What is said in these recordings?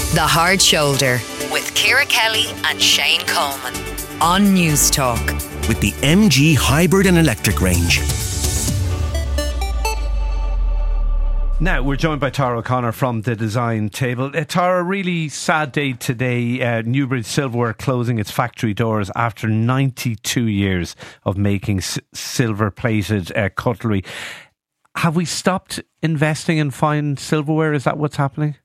The Hard Shoulder with Ciara Kelly and Shane Coleman on News Talk. With the MG hybrid and electric range. Now, we're joined by Tara O'Connor from the Design Table. Tara, really sad day today. Newbridge Silverware closing its factory doors after 92 years of making silver-plated cutlery. Have we stopped investing in fine silverware? Is that what's happening?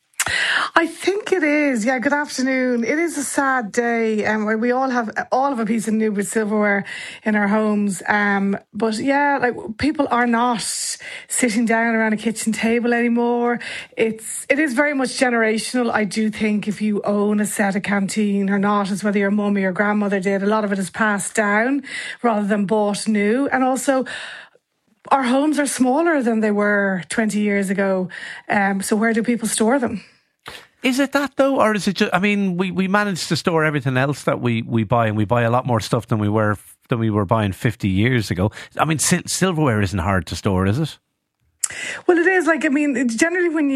I think it is. Yeah, good afternoon. It is a sad day. We all have a piece of Newbridge silverware in our homes. But yeah, like people are not sitting down around a kitchen table anymore. It is very much generational. I do think if you own a set of Canteen or not, it's whether your mum or your grandmother did, a lot of it is passed down rather than bought new. And also, our homes are smaller than they were 20 years ago. So where do people store them? Is it that though, or is it just? I mean, we managed to store everything else that we buy, and we buy a lot more stuff than we were buying 50 years ago. I mean, silverware isn't hard to store, is it? Well, it is. Like, I mean, generally when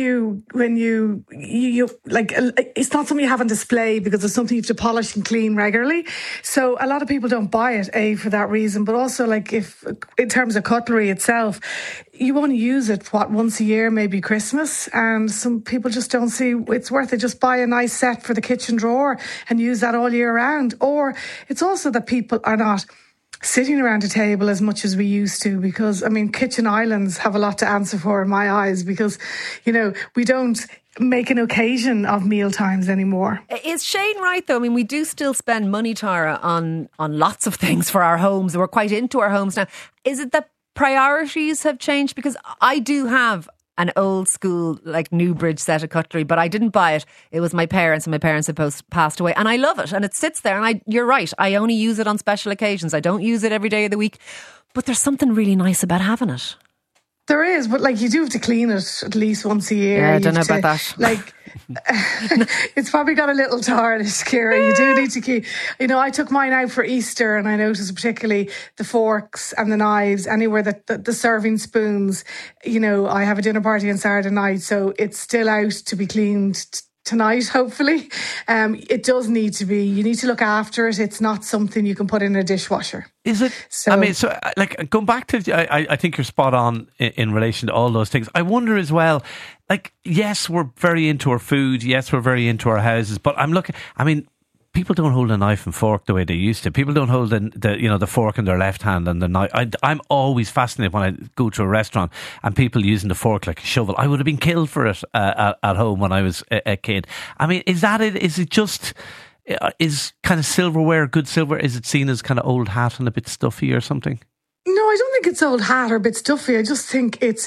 you like, it's not something you have on display because it's something you have to polish and clean regularly. So a lot of people don't buy it, for that reason, but also like if, in terms of cutlery itself, you only use it, once a year, maybe Christmas, and some people just don't see it's worth it. Just buy a nice set for the kitchen drawer and use that all year round. Or it's also that people are not sitting around a table as much as we used to, because I mean, kitchen islands have a lot to answer for in my eyes, because, you know, we don't make an occasion of meal times anymore. Is Shane right though? I mean, we do still spend money, Tara, on lots of things for our homes. We're quite into our homes now. Is it that priorities have changed? Because I do have an old school like Newbridge set of cutlery, but I didn't buy it. It was my parents, and my parents had passed away, and I love it, and it sits there, and you're right, I only use it on special occasions. I don't use it every day of the week, but there's something really nice about having it. There is, but like you do have to clean it at least once a year. Yeah, I don't know about that. Like, it's probably got a little tarnish, Ciara. You do need to keep. You know, I took mine out for Easter, and I noticed particularly the forks and the knives, anywhere that the serving spoons. You know, I have a dinner party on Saturday night, so it's still out to be cleaned tonight, hopefully. It does need to be. You need to look after it. It's not something you can put in a dishwasher. Is it? So, I mean, so like going back to, I think you're spot on in relation to all those things. I wonder as well, like, yes, we're very into our food. Yes, we're very into our houses. But I'm looking, I mean, people don't hold a knife and fork the way they used to. People don't hold the fork in their left hand and the knife. I'm always fascinated when I go to a restaurant and people using the fork like a shovel. I would have been killed for it at home when I was a kid. I mean, is that it? Is it just, is kind of silverware, good silver, is it seen as kind of old hat and a bit stuffy or something? No, I don't think it's old hat or a bit stuffy. I just think it's,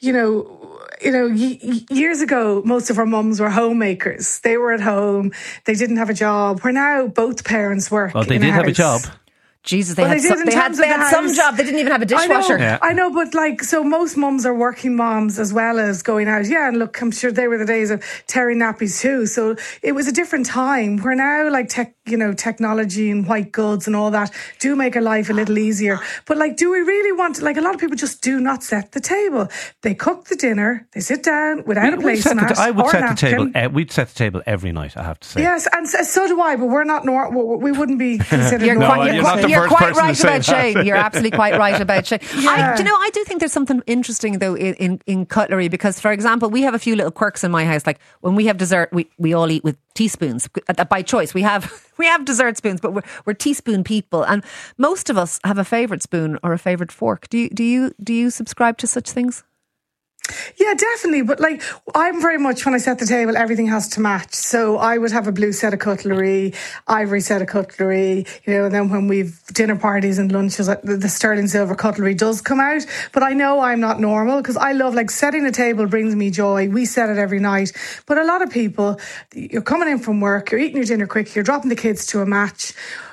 years ago, most of our mums were homemakers. They were at home. They didn't have a job. Where now both parents work. Well, they did have a job. Jesus, they had some job. They didn't even have a dishwasher. I know, but like, so most mums are working moms as well as going out. Yeah, and look, I'm sure they were the days of tearing nappies too. So it was a different time. Where now, like, technology and white goods and all that do make our life a little easier. But like, do we really want to, like, a lot of people just do not set the table. They cook the dinner, they sit down without a placemat. I would set the table. We'd set the table every night, I have to say. Yes, and so do I, but we're not we wouldn't be considered You're quite right about Shane. You're absolutely quite right about Shane. Yeah. I do think there's something interesting though in cutlery, because, for example, we have a few little quirks in my house. Like when we have dessert, we all eat with teaspoons by choice. We have dessert spoons, but we're teaspoon people, and most of us have a favourite spoon or a favourite fork. Do you subscribe to such things? Yeah, definitely. But like, I'm very much, when I set the table, everything has to match. So I would have a blue set of cutlery, ivory set of cutlery, and then when we've dinner parties and lunches, the sterling silver cutlery does come out. But I know I'm not normal, because I love, like, setting a table brings me joy. We set it every night. But a lot of people, you're coming in from work, you're eating your dinner quick, you're dropping the kids to a match.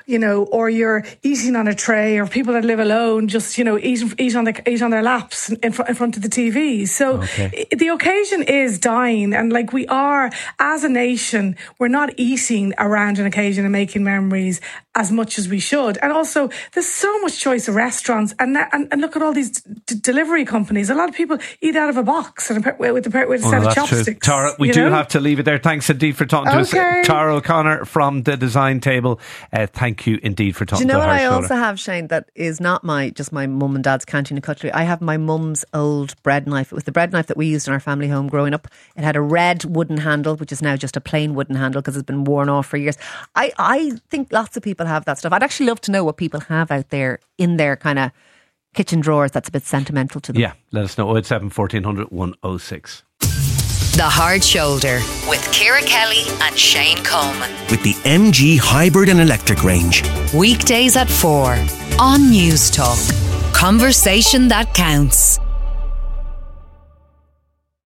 or you're eating on a tray, or people that live alone just, eat on their laps in front of the TV. So the occasion is dying, and like we are, as a nation, we're not eating around an occasion and making memories as much as we should. And also, there's so much choice of restaurants, and look at all these delivery companies. A lot of people eat out of a box and with a set of chopsticks. True. Tara, we do have to leave it there. Thanks indeed for talking to us. Tara O'Connor from the Design Table. Thank you indeed for talking to us. Do you know what I also have, Shane, that is not just my mum and dad's canteen of cutlery? I have my mum's old bread knife. It was the bread knife that we used in our family home growing up. It had a red wooden handle, which is now just a plain wooden handle because it's been worn off for years. I think lots of people have that stuff. I'd actually love to know what people have out there in their kind of kitchen drawers that's a bit sentimental to them. Yeah, let us know. 087 1400 106. The Hard Shoulder with Ciara Kelly and Shane Coleman. With the MG hybrid and electric range. Weekdays at 4 on News Talk. Conversation that counts.